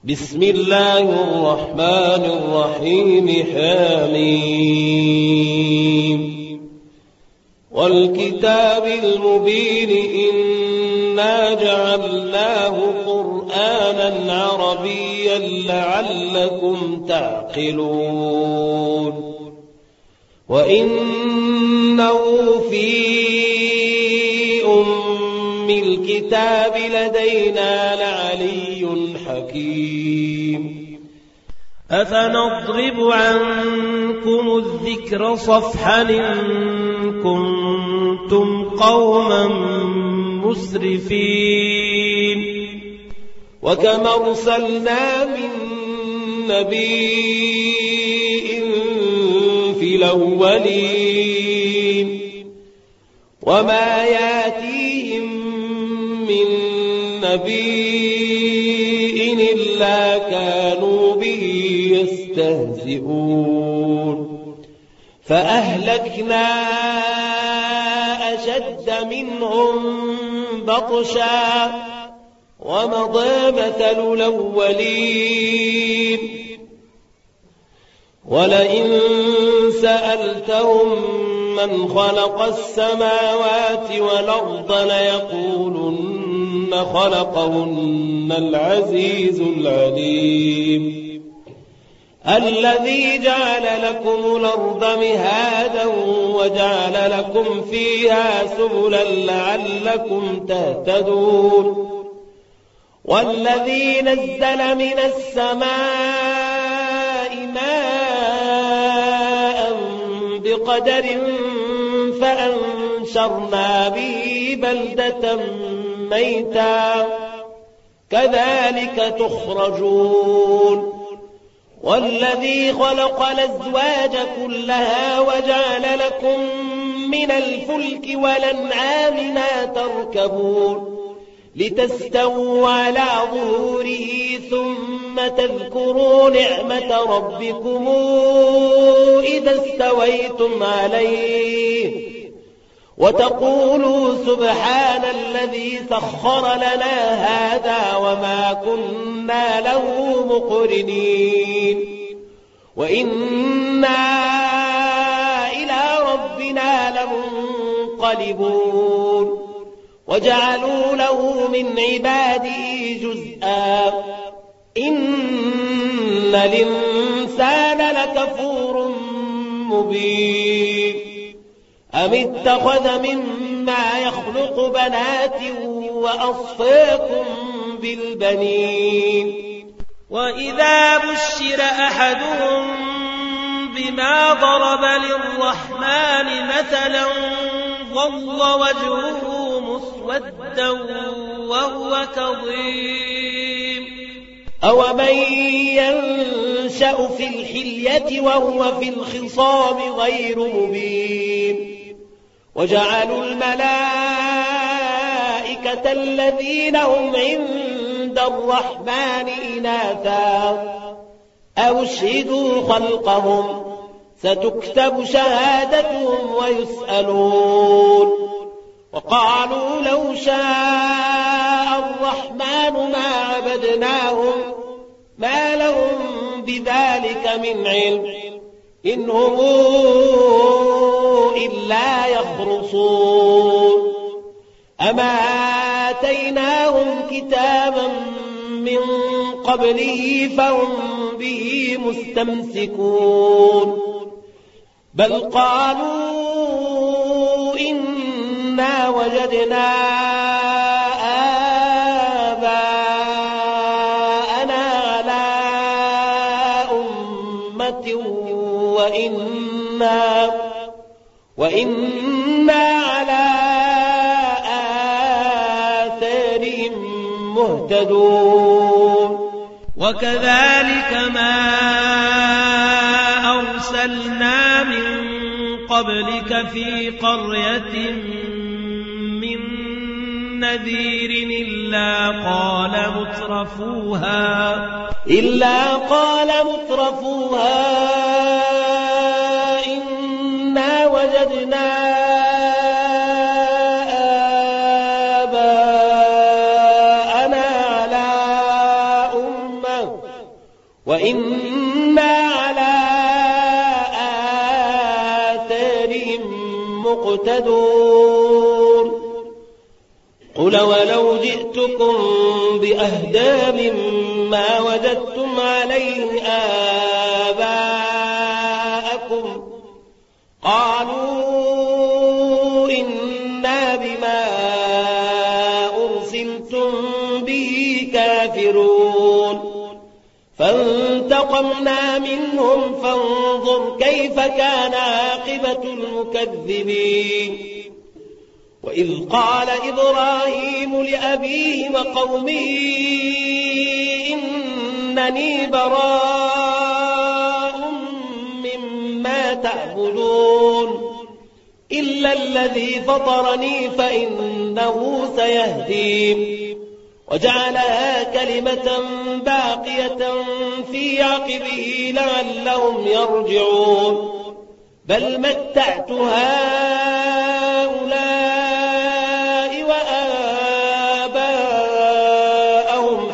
بسم الله الرحمن الرحيم حميم والكتاب المبين إنا جعلناه قرآنا عربيا لعلكم تعقلون وإنه في أم الكتاب لدينا لعلي حكيم أفنضرب عنكم الذكر صفحا إن كنتم قوما مسرفين وكم أرسلنا من نبي في الأولين وما ياتيهم من نبي إلا كانوا به يستهزئون فأهلكنا أشد منهم بطشا ومضى مثل الأولين ولئن سألتهم من خلق السماوات والأرض ليقولن خلقهن العزيز العليم الذي جعل لكم الأرض مهادا وجعل لكم فيها سبلا لعلكم تهتدون والذي نزل من السماء ماء بقدر فأنشرنا به بلدة ميتا كذلك تخرجون والذي خلق الأزواج كلها وجعل لكم من الفلك والأنعام ما تركبون لتستووا على ظهوره ثم تذكروا نعمة ربكم إذا استويتم عليه وتقولوا سبحان الذي سخر لنا هذا وما كنا له مقرنين وإنا إلى ربنا لمنقلبون وجعلوا له من عباده جزءا إن الإنسان لكفور مبين أم اتخذ مما يخلق بنات وأصفاكم بالبنين وإذا بشر أحدهم بما ضرب للرحمن مثلا ظل وجهه مسودا وهو كظيم أومن ينشأ في الحلية وهو في الخصام غير مبين وجعلوا الملائكة الذين هم عند الرحمن إناثا أشهدوا خلقهم ستكتب شهادتهم ويسألون وقالوا لو شاء الرحمن ما عبدناهم ما لهم بذلك من علم إن هم إلا يخرصون أما آتيناهم كتابا من قبله فهم به مستمسكون بل قالوا إنا وجدنا آباءنا على أمة وإنا على آثارهم مهتدون وكذلك ما أرسلنا من قبلك في قرية من نذير إلا قال مترفوها إنا وجدنا آباءنا على أمة وإنا على آثارهم مقتدون قل ولو جئتكم بأهدى مما وجدتم عليه آباءكم قالوا إنا بما أرسلتم به كافرون فانتقمنا منهم فانظر كيف كان عاقبة المكذبين وإذ قال إبراهيم لأبيه وقومه إنني براء مما تعبدون إلا الذي فطرني فإنه سيهدين وجعلها كلمة باقية في عقبه لعلهم يرجعون بل متعت هؤلاء وآباءهم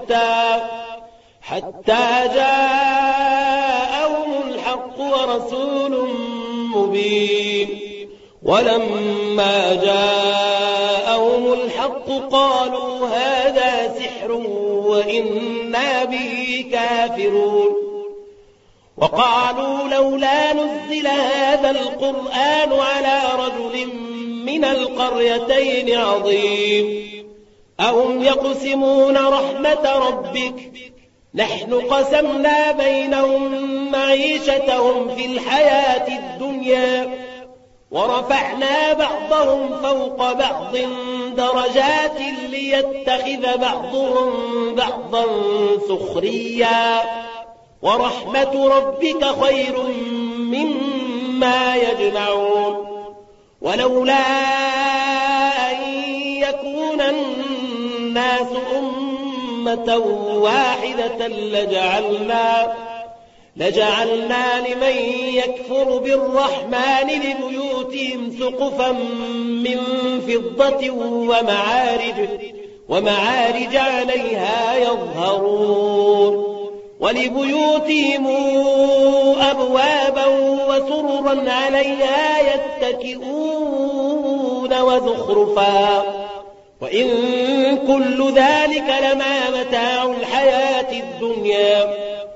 حتى جاءهم الحق ورسول مبين ولما جاءهم الحق قالوا هذا سحر وإنا به كافرون وقالوا لولا نزل هذا القرآن على رجل من القريتين عظيم أهم يقسمون رحمة ربك نحن قسمنا بينهم معيشتهم في الحياة الدنيا ورفعنا بعضهم فوق بعض درجات ليتخذ بعضهم بعضا سخريا ورحمة ربك خير مما يجمعون ولولا أن يكون الناس أمة واحدة لجعلنا لمن يكفر بالرحمن لبيوتهم سقفا من فضة ومعارج عليها يظهرون ولبيوتهم أبوابا وسررا عليها يتكئون وزخرفا وإن كل ذلك لما متاع الحياة الدنيا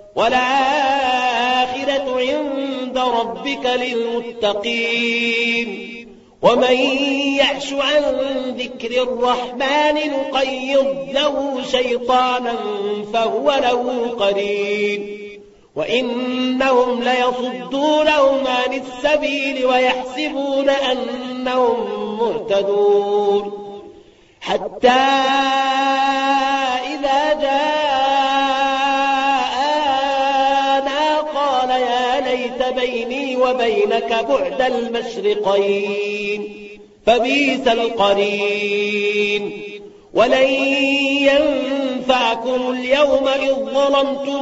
والآخرة عند ربك للمتقين ومن يعش عن ذكر الرحمن نقيض له شيطانا فهو له قرين وإنهم ليصدونهم عن السبيل ويحسبون أنهم مهتدون حتى إذا جاءنا قال يا ليت بيني وبينك بعد المشرقين فبئس القرين ولن ينفعكم اليوم إذ ظلمتم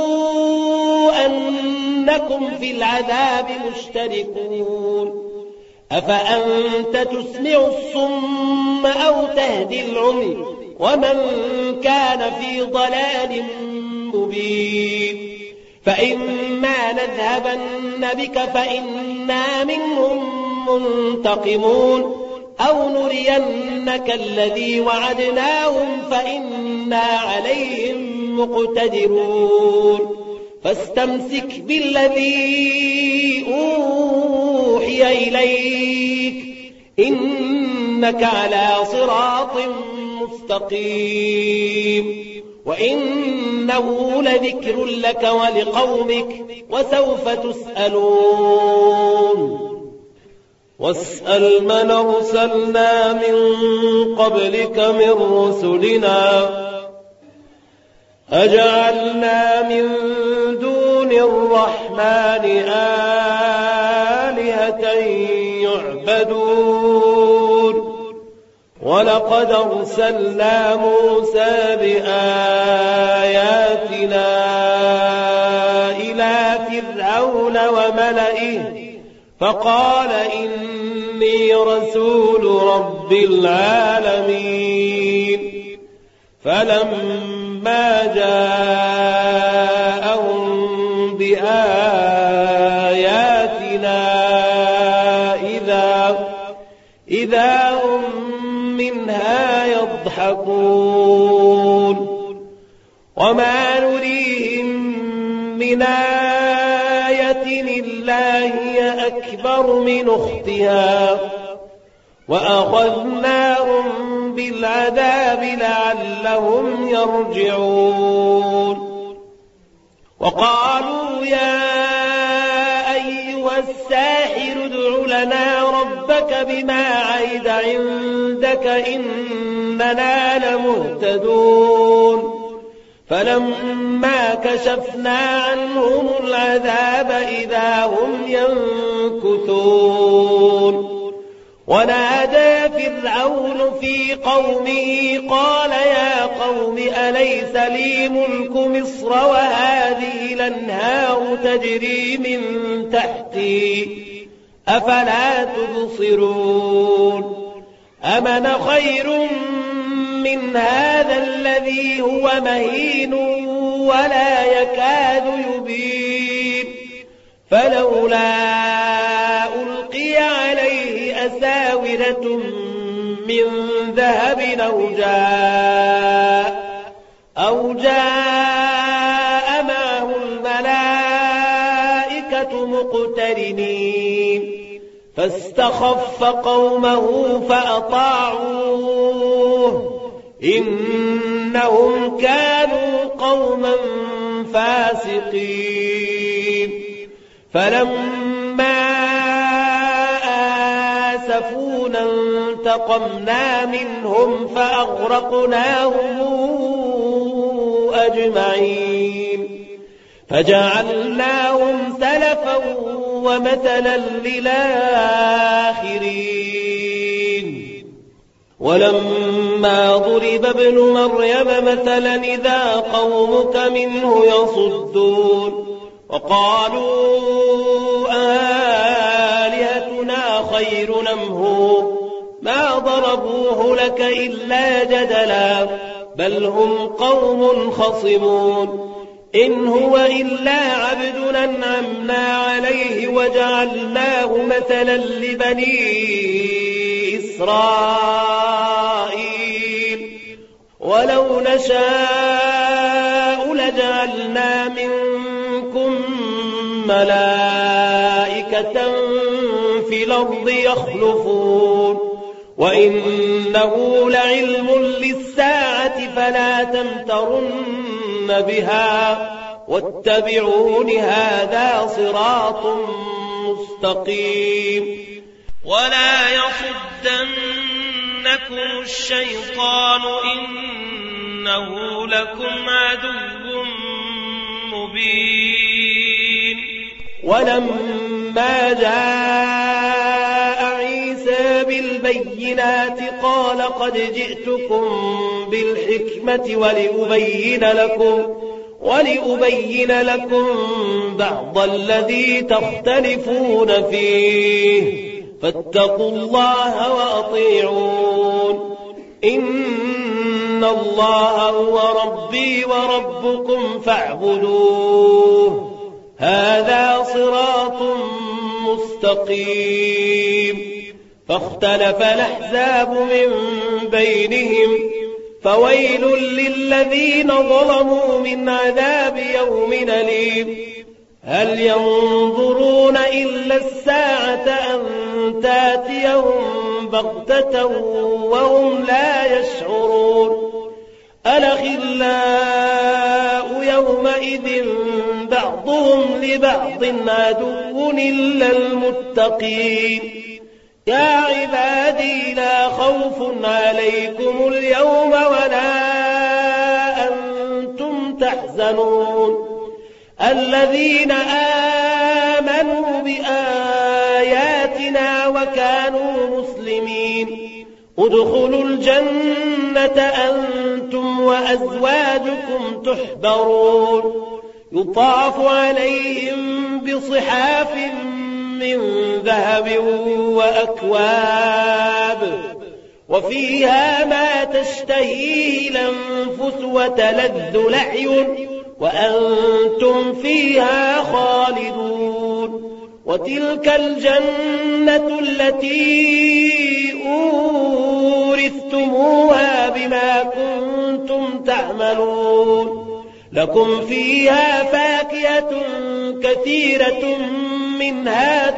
أنكم في العذاب مشتركون أفأنت تسمع الصم أو تهدي العمي ومن كان في ضلال مبين فإما نذهبن بك فإنا منهم منتقمون أو نرينك الذي وعدناهم فإنا عليهم مقتدرون فاستمسك بالذي أوحي إليك إنك على صراط مستقيم وإنه لذكر لك ولقومك وسوف تسألون واسأل من أرسلنا من قبلك من رسلنا أجعلنا من دون الرحمن آلهة يعبدون ولقد أرسلنا موسى بآياتنا إلى فرعون وملئه فقال إني رسول رب العالمين فلما جاءهم إذا هم منها يضحكون وما نريهم من آية إلا هي أكبر من أختها وأخذناهم بالعذاب لعلهم يرجعون وقالوا يا أيها الساحر ادع لنا ربك بما عهد عندك إننا لمهتدون فلما كشفنا عنهم العذاب إذا هم ينكثون ونادى فرعون في قومه قال يا قوم أليس لي ملك مصر وهذه الأنهار تجري من تحتي أفلا تبصرون أمن خير من هذا الذي هو مهين ولا يكاد يبين فلولا ألقي عليه أساورة من ذهب أو جاء معه الملائكة مقترنين فاستخف قومه فأطاعوه إنهم كانوا قوما فاسقين فلما آسفونا انتقمنا منهم فأغرقناهم أجمعين فجعلناهم سلفا ومثلا للآخرين ولما ضرب ابن مريم مثلا إذا قومك منه يصدون وقالوا آلهتنا خير أم هو ما ضربوه لك إلا جدلا بل هم قوم خصمون إن هو إلا عبد أنعمنا عليه وجعلناه مثلا لبني إسرائيل ولو نشاء لجعلنا منكم ملائكة في الأرض يخلفون وإنه لعلم للساعة فلا تمترن بها واتبعون هذا صراط مستقيم ولا يصدنكم الشيطان إنه لكم عدو مبين ولما جاء عيسى بالبينات قال قد جئتكم بالحكمة ولأبين لكم بعض الذي تختلفون فيه فاتقوا الله وأطيعون إن الله هو ربي وربكم فاعبدوه هذا صراط مستقيم فاختلف الأحزاب من بينهم فويل للذين ظلموا من عذاب يوم أليم هل ينظرون إلا الساعة أن تاتيهم بغتة وهم لا يشعرون الأخلاء يومئذ بعضهم لبعض عدو إلا المتقين يا عبادي لا خوف عليكم اليوم ولا أنتم تحزنون الذين آمنوا بآياتنا وكانوا مسلمين ادخلوا الجنة أنتم وأزواجكم تحبرون يطاف عليهم بصحاف من ذهب وأكواب وفيها ما تشتهيه الأنفس وتلذ الأعين وأنتم فيها خالدون وتلك الجنة التي أورثتموها بما كنتم تعملون لكم فيها فاكهة كثيرة منها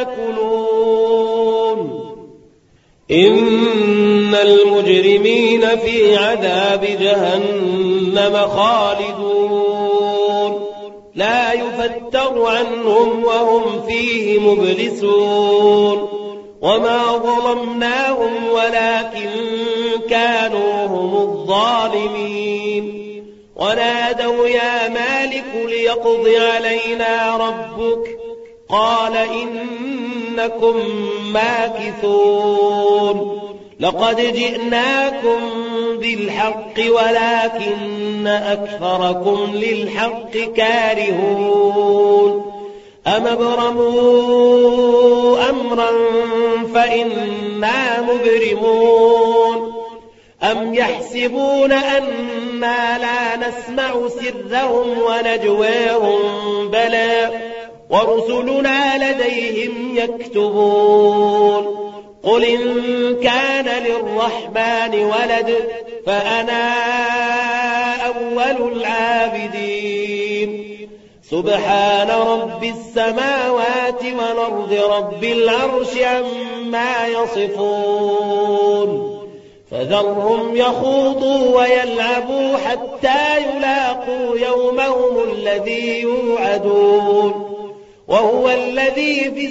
تاكلون إن المجرمين في عذاب جهنم خالدون لا يفتر عنهم وهم فيه مبلسون وما ظلمناهم ولكن كانوا هم الظالمين ونادوا يا مالك ليقض علينا ربك قال إنكم ماكثون لقد جئناكم بالحق ولكن أكثركم للحق كارهون أم ابرموا أمرا فإنا مبرمون أم يحسبون أنا لا نسمع سرهم ونجواهم بلى ورسلنا لديهم يكتبون قل إن كان للرحمن ولد فأنا أول العابدين سبحان رب السماوات والأرض رب العرش عما يصفون فذرهم يخوضوا ويلعبوا حتى يلاقوا يومهم الذي يوعدون وهو الذي في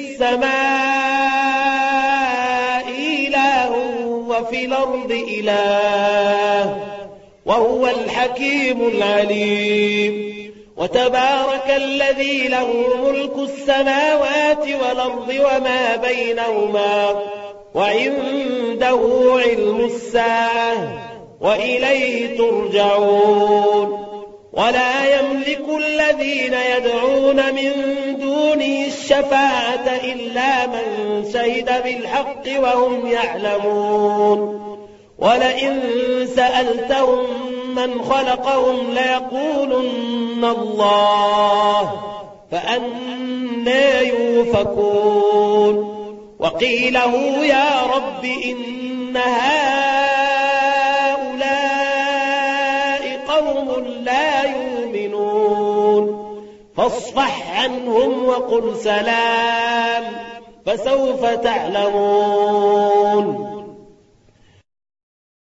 السماء إله وفي الأرض إله وهو الحكيم العليم وتبارك الذي له ملك السماوات والأرض وما بينهما وعنده علم الساعة وإليه ترجعون ولا يملك الذين يدعون من دونه الشفاعة إلا من شهد بالحق وهم يعلمون ولئن سألتهم من خلقهم ليقولن الله فأنى يوفكون وقيله يا رب إن هؤلاء قوم لا يؤمنون فاصفح عنهم وقل سلام فسوف تعلمون